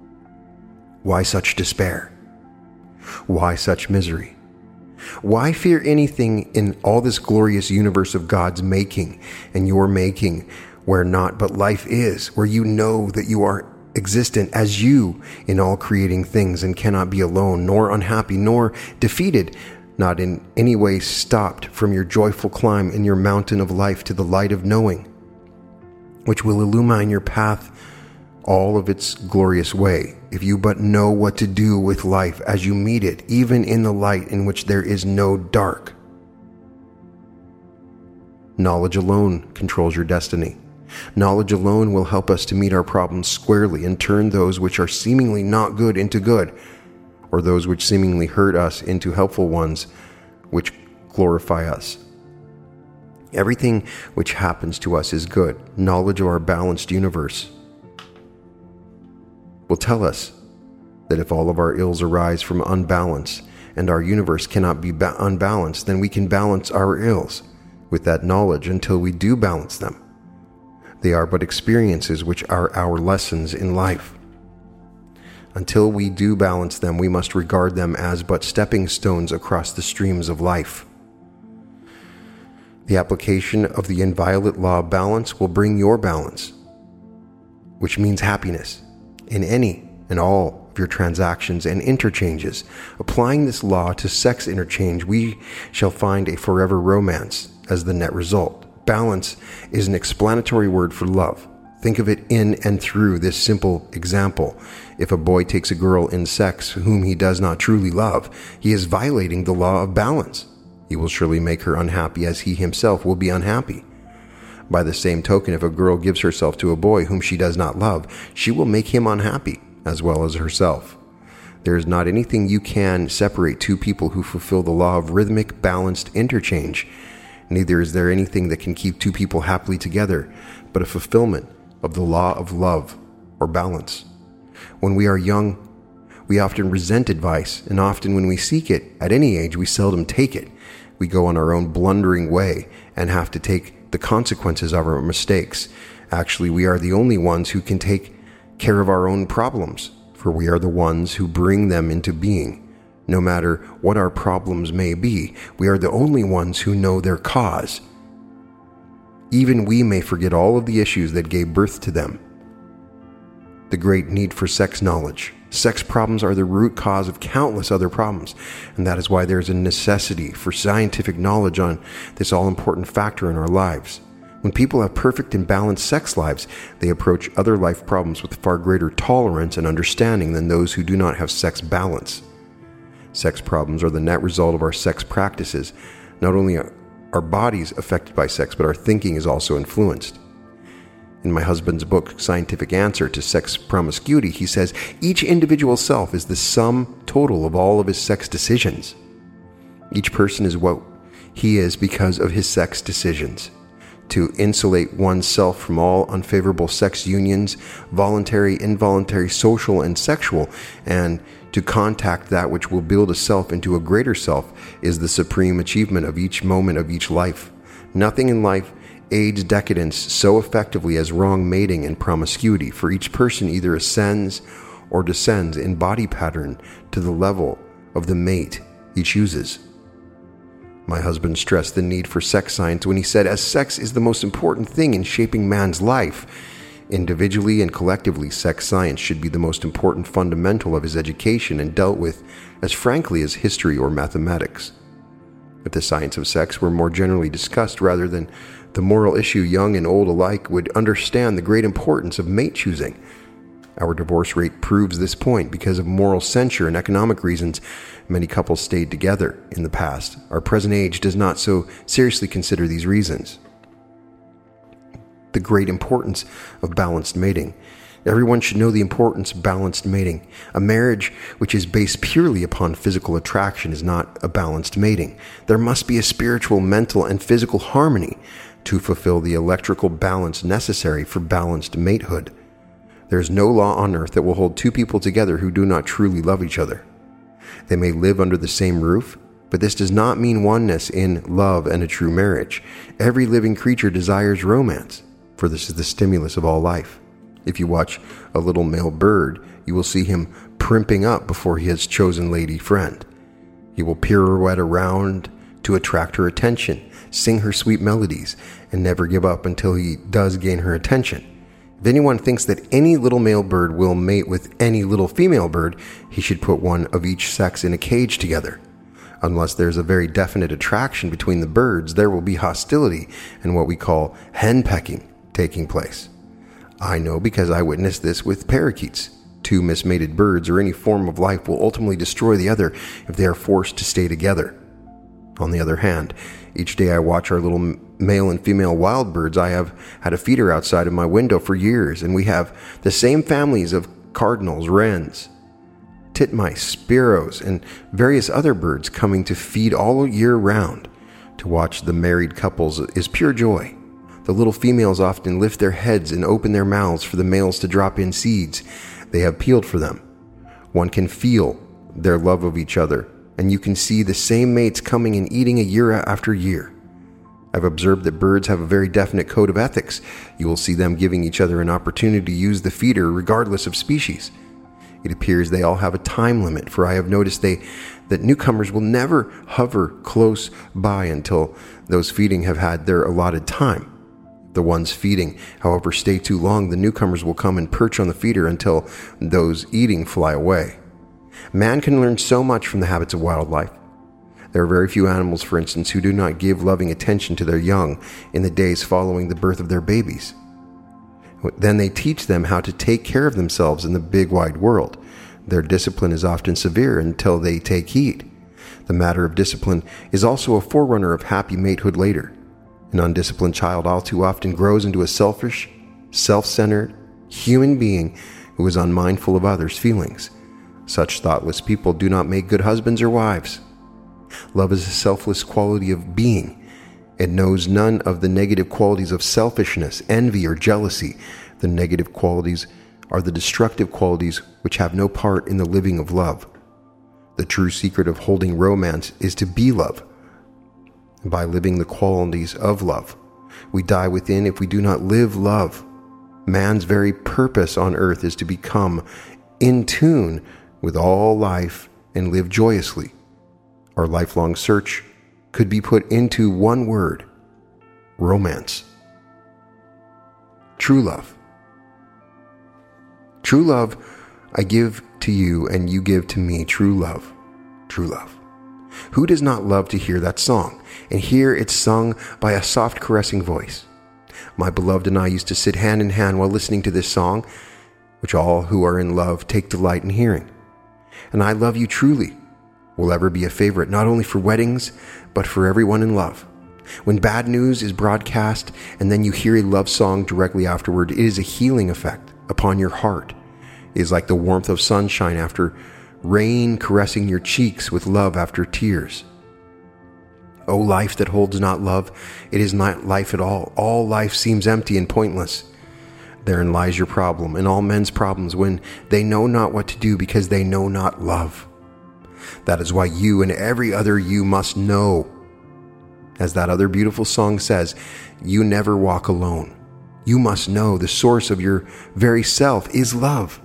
Why such despair? Why such misery? Why fear anything in all this glorious universe of God's making and your making, where not but life is, where you know that you are existent as you in all creating things and cannot be alone, nor unhappy, nor defeated, not in any way stopped from your joyful climb in your mountain of life to the light of knowing, which will illumine your path all of its glorious way, if you but know what to do with life as you meet it, even in the light in which there is no dark. Knowledge alone controls your destiny. Knowledge alone will help us to meet our problems squarely and turn those which are seemingly not good into good, or those which seemingly hurt us into helpful ones which glorify us. Everything which happens to us is good. Knowledge of our balanced universe will tell us that if all of our ills arise from unbalance and our universe cannot be unbalanced, then we can balance our ills with that knowledge until we do balance them. They are but experiences which are our lessons in life. Until we do balance them, we must regard them as but stepping stones across the streams of life. The application of the inviolate law of balance will bring your balance, which means happiness, in any and all of your transactions and interchanges. Applying this law to sex interchange, we shall find a forever romance as the net result. Balance is an explanatory word for love. Think of it in and through this simple example. If a boy takes a girl in sex whom he does not truly love, he is violating the law of balance. He will surely make her unhappy as he himself will be unhappy. By the same token, if a girl gives herself to a boy whom she does not love, she will make him unhappy as well as herself. There is not anything you can separate two people who fulfill the law of rhythmic, balanced interchange. Neither is there anything that can keep two people happily together, but a fulfillment of the law of love or balance. When we are young, we often resent advice, and often when we seek it, at any age, we seldom take it. We go on our own blundering way and have to take the consequences of our mistakes. Actually, we are the only ones who can take care of our own problems, for we are the ones who bring them into being. No matter what our problems may be, we are the only ones who know their cause. Even we may forget all of the issues that gave birth to them. The great need for sex knowledge. Sex problems are the root cause of countless other problems, and that is why there is a necessity for scientific knowledge on this all-important factor in our lives. When people have perfect and balanced sex lives, they approach other life problems with far greater tolerance and understanding than those who do not have sex balance. Sex problems are the net result of our sex practices. Not only are our bodies affected by sex, but our thinking is also influenced. In my husband's book, Scientific Answer to Sex Promiscuity, he says, each individual self is the sum total of all of his sex decisions. Each person is what he is because of his sex decisions. To insulate oneself from all unfavorable sex unions, voluntary, involuntary, social, and sexual, and to contact that which will build a self into a greater self is the supreme achievement of each moment of each life. Nothing in life aids decadence so effectively as wrong mating and promiscuity, for each person either ascends or descends in body pattern to the level of the mate he chooses. My husband stressed the need for sex science when he said, as sex is the most important thing in shaping man's life, individually and collectively, sex science should be the most important fundamental of his education and dealt with as frankly as history or mathematics. If the science of sex were more generally discussed rather than the moral issue, young and old alike would understand the great importance of mate choosing. Our divorce rate proves this point. Because of moral censure and economic reasons, many couples stayed together in the past. Our present age does not so seriously consider these reasons. The great importance of balanced mating. Everyone should know the importance of balanced mating. A marriage which is based purely upon physical attraction is not a balanced mating. There must be a spiritual, mental, and physical harmony to fulfill the electrical balance necessary for balanced matehood. There is no law on earth that will hold two people together who do not truly love each other. They may live under the same roof, but this does not mean oneness in love and a true marriage. Every living creature desires romance, for this is the stimulus of all life. If you watch a little male bird, you will see him primping up before he has chosen lady friend. He will pirouette around to attract her attention, sing her sweet melodies, and never give up until he does gain her attention. If anyone thinks that any little male bird will mate with any little female bird, he should put one of each sex in a cage together. Unless there's a very definite attraction between the birds, there will be hostility and what we call henpecking taking place. I know because I witnessed this with parakeets. Two mismated birds or any form of life will ultimately destroy the other if they are forced to stay together. On the other hand, each day I watch our little male and female wild birds. I have had a feeder outside of my window for years, and we have the same families of cardinals, wrens, titmice, sparrows, and various other birds coming to feed all year round. To watch the married couples is pure joy. The little females often lift their heads and open their mouths for the males to drop in seeds they have peeled for them. One can feel their love of each other, and you can see the same mates coming and eating a year after year. I've observed that birds have a very definite code of ethics. You will see them giving each other an opportunity to use the feeder regardless of species. It appears they all have a time limit, for I have noticed that newcomers will never hover close by until those feeding have had their allotted time. The ones feeding, however, stay too long, the newcomers will come and perch on the feeder until those eating fly away. Man can learn so much from the habits of wildlife. There are very few animals, for instance, who do not give loving attention to their young in the days following the birth of their babies. Then they teach them how to take care of themselves in the big wide world. Their discipline is often severe until they take heed. The matter of discipline is also a forerunner of happy matehood later. An undisciplined child all too often grows into a selfish, self-centered human being who is unmindful of others' feelings. Such thoughtless people do not make good husbands or wives. Love is a selfless quality of being. It knows none of the negative qualities of selfishness, envy, or jealousy. The negative qualities are the destructive qualities which have no part in the living of love. The true secret of holding romance is to be love. By living the qualities of love, we die within if we do not live love. Man's very purpose on earth is to become in tune with all life and live joyously. Our lifelong search could be put into one word: romance. True love. True love, I give to you and you give to me. True love. True love. Who does not love to hear that song and hear it sung by a soft caressing voice? My beloved and I used to sit hand in hand while listening to this song, which all who are in love take delight in hearing. And I love you truly will ever be a favorite, not only for weddings, but for everyone in love. When bad news is broadcast and then you hear a love song directly afterward, it is a healing effect upon your heart. It is like the warmth of sunshine after rain caressing your cheeks with love after tears. O life that holds not love, it is not life at all. All life seems empty and pointless. Therein lies your problem, and all men's problems, when they know not what to do because they know not love. That is why you and every other you must know. As that other beautiful song says, you never walk alone. You must know the source of your very self is love.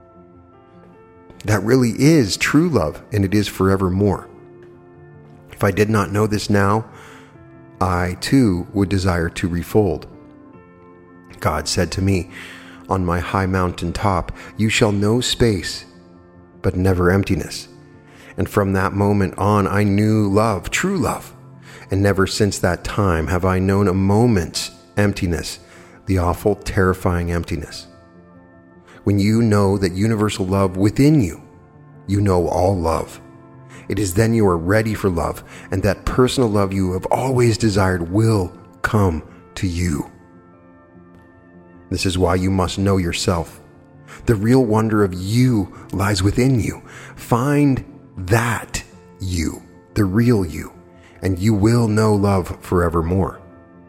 That really is true love, and it is forevermore. If I did not know this now, I too would desire to refold. God said to me, on my high mountain top, you shall know space, but never emptiness. And from that moment on, I knew love, true love. And never since that time have I known a moment's emptiness, the awful, terrifying emptiness. When you know that universal love within you, you know all love. It is then you are ready for love, and that personal love you have always desired will come to you. This is why you must know yourself. The real wonder of you lies within you. Find that you, the real you, and you will know love forevermore.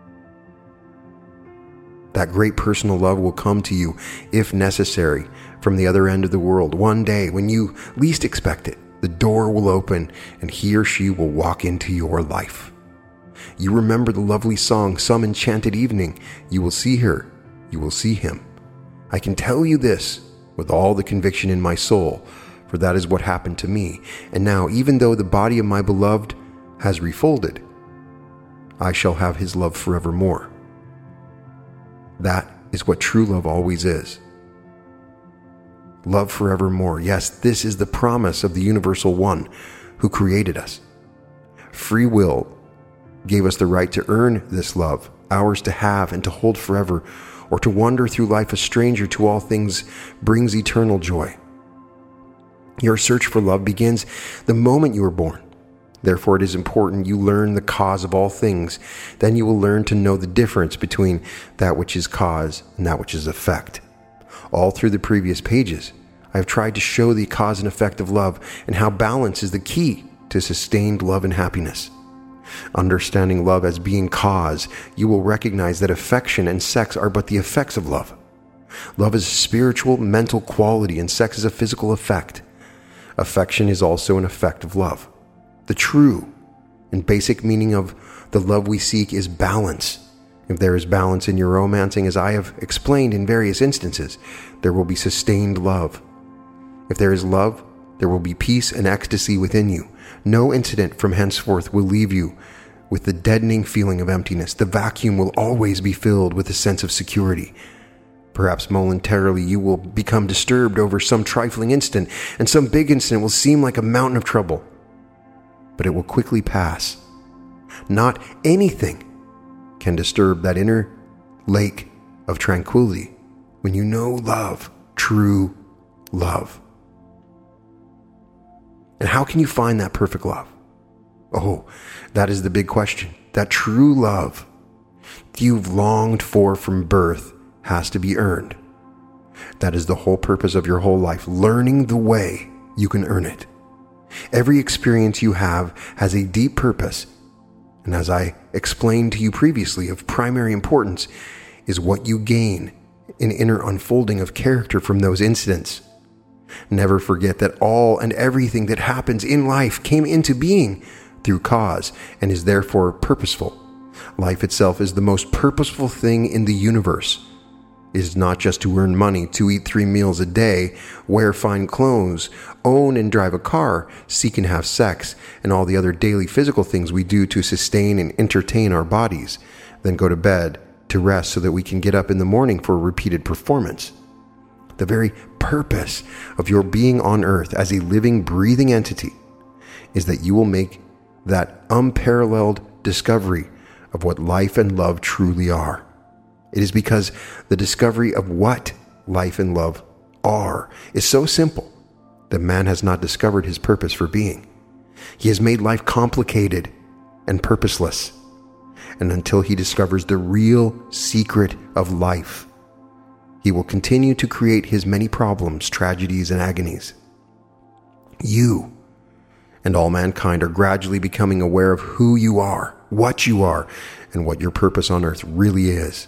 That great personal love will come to you, if necessary, from the other end of the world. One day, when you least expect it, the door will open and he or she will walk into your life. You remember the lovely song, Some Enchanted Evening. You will see her. You will see him. I can tell you this with all the conviction in my soul, for that is what happened to me. And now, even though the body of my beloved has refolded, I shall have his love forevermore. That is what true love always is. Love forevermore. Yes, this is the promise of the Universal One who created us. Free will gave us the right to earn this love, ours to have and to hold forever, or to wander through life a stranger to all things brings eternal joy. Your search for love begins the moment you are born. Therefore, it is important you learn the cause of all things. Then you will learn to know the difference between that which is cause and that which is effect. All through the previous pages, I have tried to show the cause and effect of love and how balance is the key to sustained love and happiness. Understanding love as being cause, you will recognize that affection and sex are but the effects of love. Love is a spiritual, mental quality, and sex is a physical effect. Affection is also an effect of love. The true and basic meaning of the love we seek is balance. If there is balance in your romancing, as I have explained in various instances, there will be sustained love. If there is love, there will be peace and ecstasy within you. No incident from henceforth will leave you with the deadening feeling of emptiness. The vacuum will always be filled with a sense of security. Perhaps momentarily you will become disturbed over some trifling incident, and some big incident will seem like a mountain of trouble. But it will quickly pass. Not anything can disturb that inner lake of tranquility when you know love, true love. And how can you find that perfect love? Oh, that is the big question. That true love you've longed for from birth has to be earned. That is the whole purpose of your whole life, learning the way you can earn it. Every experience you have has a deep purpose, and as I explained to you previously, of primary importance is what you gain in inner unfolding of character from those incidents. Never forget that all and everything that happens in life came into being through cause and is therefore purposeful. Life itself is the most purposeful thing in the universe. It is not just to earn money, to eat 3 meals a day, wear fine clothes, own and drive a car, seek and have sex, and all the other daily physical things we do to sustain and entertain our bodies, then go to bed to rest so that we can get up in the morning for a repeated performance. The very purpose of your being on earth as a living, breathing entity is that you will make that unparalleled discovery of what life and love truly are. It is because the discovery of what life and love are is so simple that man has not discovered his purpose for being. He has made life complicated and purposeless. And until he discovers the real secret of life, he will continue to create his many problems, tragedies, and agonies. You and all mankind are gradually becoming aware of who you are, and what your purpose on earth really is.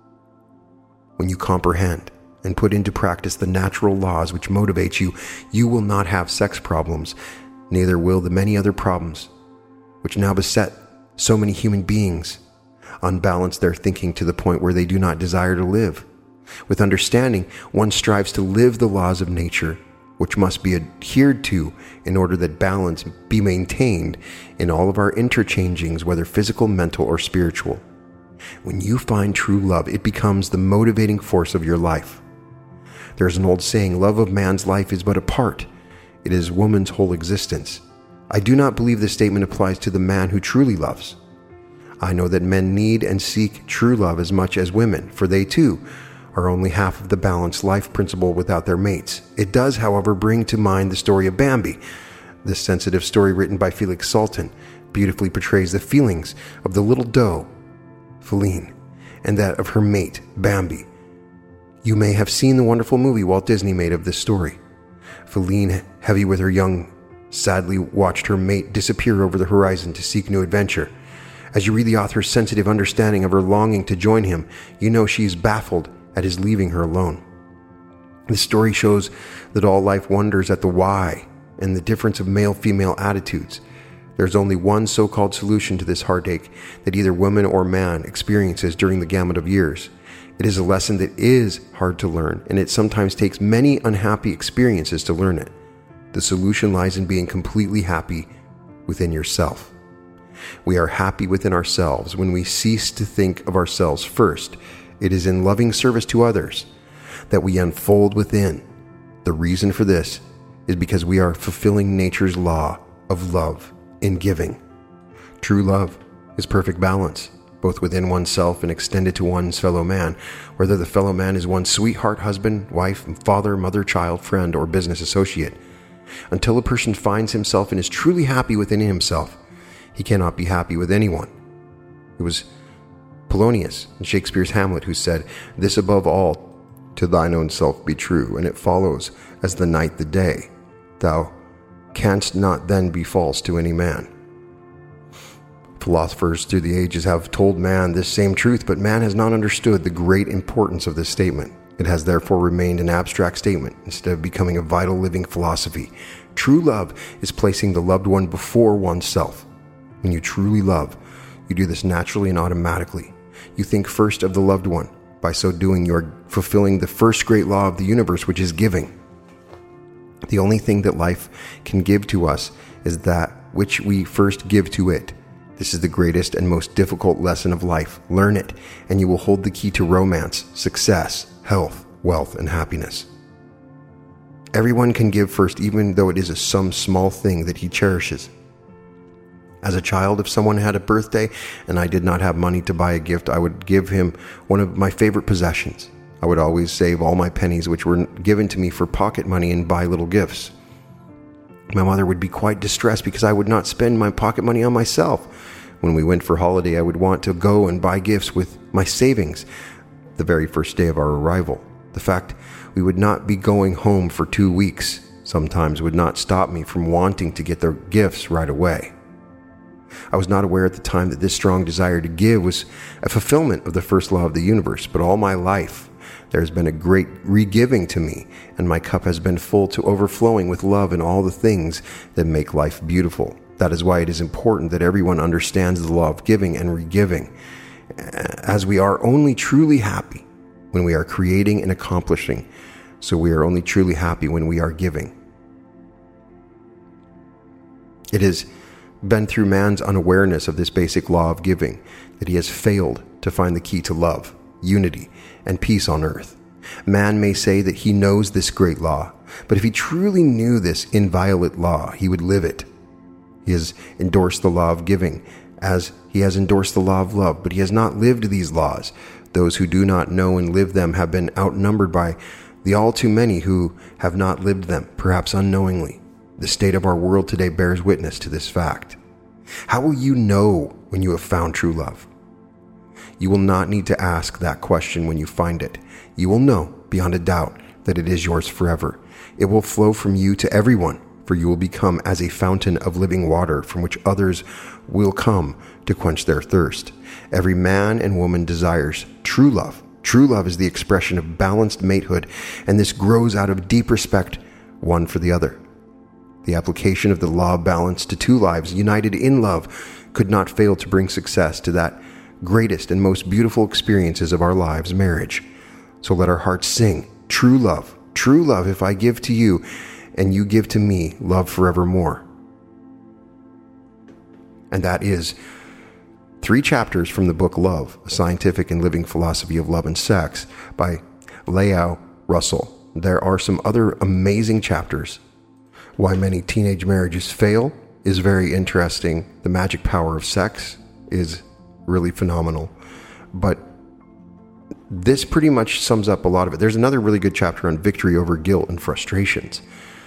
When you comprehend and put into practice the natural laws which motivate you, you will not have sex problems, neither will the many other problems which now beset so many human beings, unbalance their thinking to the point where they do not desire to live. With understanding, one strives to live the laws of nature, which must be adhered to in order that balance be maintained in all of our interchangings, whether physical, mental, or spiritual. When you find true love, it becomes the motivating force of your life. There's an old saying, love of man's life is but a part. It is woman's whole existence. I do not believe this statement applies to the man who truly loves. I know that men need and seek true love as much as women, for they too are only half of the balanced life principle without their mates. It does, however, bring to mind the story of Bambi. This sensitive story, written by Felix Salten, beautifully portrays the feelings of the little doe, Feline, and that of her mate, Bambi. You may have seen the wonderful movie Walt Disney made of this story. Feline, heavy with her young, sadly watched her mate disappear over the horizon to seek new adventure. As you read the author's sensitive understanding of her longing to join him, you know she is baffled at his leaving her alone. This story shows that all life wonders at the why and the difference of male-female attitudes. There's only one so-called solution to this heartache that either woman or man experiences during the gamut of years. It is a lesson that is hard to learn, and it sometimes takes many unhappy experiences to learn it. The solution lies in being completely happy within yourself. We are happy within ourselves when we cease to think of ourselves first. It is in loving service to others that we unfold within. The reason for this is because we are fulfilling nature's law of love in giving. True love is perfect balance, both within oneself and extended to one's fellow man, whether the fellow man is one's sweetheart, husband, wife, father, mother, child, friend, or business associate. Until a person finds himself and is truly happy within himself, he cannot be happy with anyone. It was Polonius in Shakespeare's Hamlet who said, "This above all, to thine own self be true, and it follows as the night the day. Thou canst not then be false to any man." Philosophers through the ages have told man this same truth, but man has not understood the great importance of this statement. It has therefore remained an abstract statement instead of becoming a vital living philosophy. True love is placing the loved one before oneself. When you truly love, you do this naturally and automatically. You think first of the loved one. By so doing, you are fulfilling the first great law of the universe, which is giving. The only thing that life can give to us is that which we first give to it. This is the greatest and most difficult lesson of life. Learn it, and you will hold the key to romance, success, health, wealth, and happiness. Everyone can give first, even though it is some small thing that he cherishes. As a child, if someone had a birthday and I did not have money to buy a gift, I would give him one of my favorite possessions. I would always save all my pennies which were given to me for pocket money and buy little gifts. My mother would be quite distressed because I would not spend my pocket money on myself. When we went for holiday, I would want to go and buy gifts with my savings the very first day of our arrival. The fact we would not be going home for 2 weeks sometimes would not stop me from wanting to get their gifts right away. I was not aware at the time that this strong desire to give was a fulfillment of the first law of the universe, but all my life there has been a great re-giving to me, and my cup has been full to overflowing with love and all the things that make life beautiful. That is why it is important that everyone understands the law of giving and re-giving, as we are only truly happy when we are creating and accomplishing, so we are only truly happy when we are giving. It is been through man's unawareness of this basic law of giving that he has failed to find the key to love, unity, and peace on earth. Man may say that he knows this great law, but if he truly knew this inviolate law, he would live it. He has endorsed the law of giving as he has endorsed the law of love, but he has not lived these laws. Those who do not know and live them have been outnumbered by the all too many who have not lived them, perhaps unknowingly. The state of our world today bears witness to this fact. How will you know when you have found true love? You will not need to ask that question when you find it. You will know, beyond a doubt, that it is yours forever. It will flow from you to everyone, for you will become as a fountain of living water from which others will come to quench their thirst. Every man and woman desires true love. True love is the expression of balanced matehood, and this grows out of deep respect one for the other. The application of the law of balance to two lives united in love could not fail to bring success to that greatest and most beautiful experiences of our lives, marriage. So let our hearts sing, true love, if I give to you and you give to me, love forevermore. And that is 3 chapters from the book Love, A Scientific and Living Philosophy of Love and Sex by Lael Russell. There are some other amazing chapters. Why Many Teenage Marriages Fail is very interesting. The Magic Power of Sex is really phenomenal. But this pretty much sums up a lot of it. There's another really good chapter on victory over guilt and frustrations.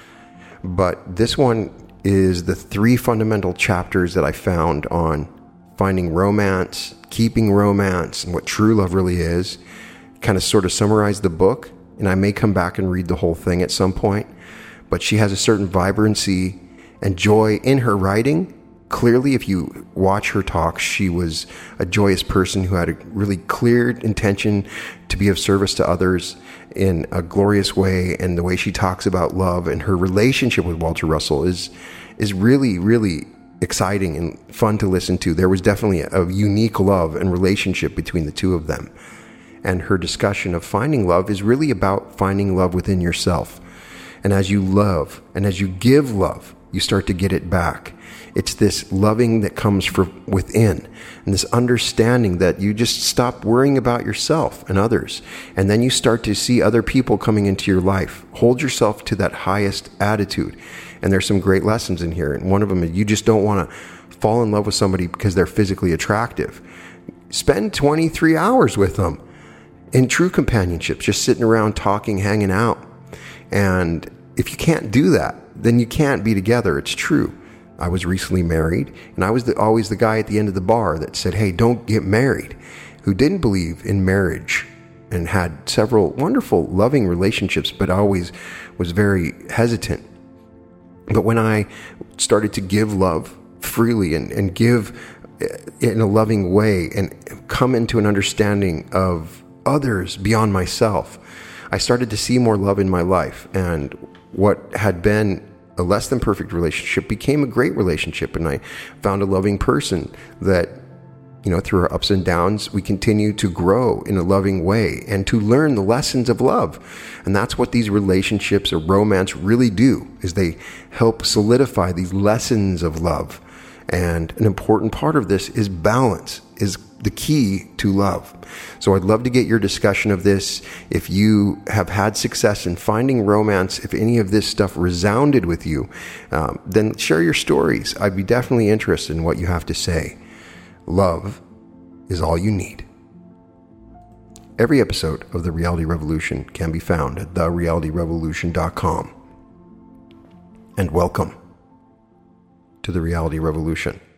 But this one is the 3 fundamental chapters that I found on finding romance, keeping romance, and what true love really is. Kind of sort of summarize the book, and I may come back and read the whole thing at some point. But she has a certain vibrancy and joy in her writing. Clearly, if you watch her talk, she was a joyous person who had a really clear intention to be of service to others in a glorious way. And the way she talks about love and her relationship with Walter Russell is really, really exciting and fun to listen to. There was definitely a unique love and relationship between the two of them. And her discussion of finding love is really about finding love within yourself. And as you love and as you give love, you start to get it back. It's this loving that comes from within, and this understanding that you just stop worrying about yourself and others. And then you start to see other people coming into your life. Hold yourself to that highest attitude. And there's some great lessons in here. And one of them is you just don't want to fall in love with somebody because they're physically attractive. Spend 23 hours with them in true companionship, just sitting around talking, hanging out. And if you can't do that, then you can't be together. It's true. I was recently married, and I was always the guy at the end of the bar that said, hey, don't get married, who didn't believe in marriage and had several wonderful, loving relationships, but always was very hesitant. But when I started to give love freely and give in a loving way and come into an understanding of others beyond myself, I started to see more love in my life. And what had been a less than perfect relationship became a great relationship. And I found a loving person that, through our ups and downs, we continue to grow in a loving way and to learn the lessons of love. And that's what these relationships or romance really do, is they help solidify these lessons of love. And an important part of this is balance, is the key to love. So I'd love to get your discussion of this. If you have had success in finding romance, if any of this stuff resounded with you, then share your stories. I'd be definitely interested in what you have to say. Love is all you need. Every episode of The Reality Revolution can be found at therealityrevolution.com. And welcome to The Reality Revolution.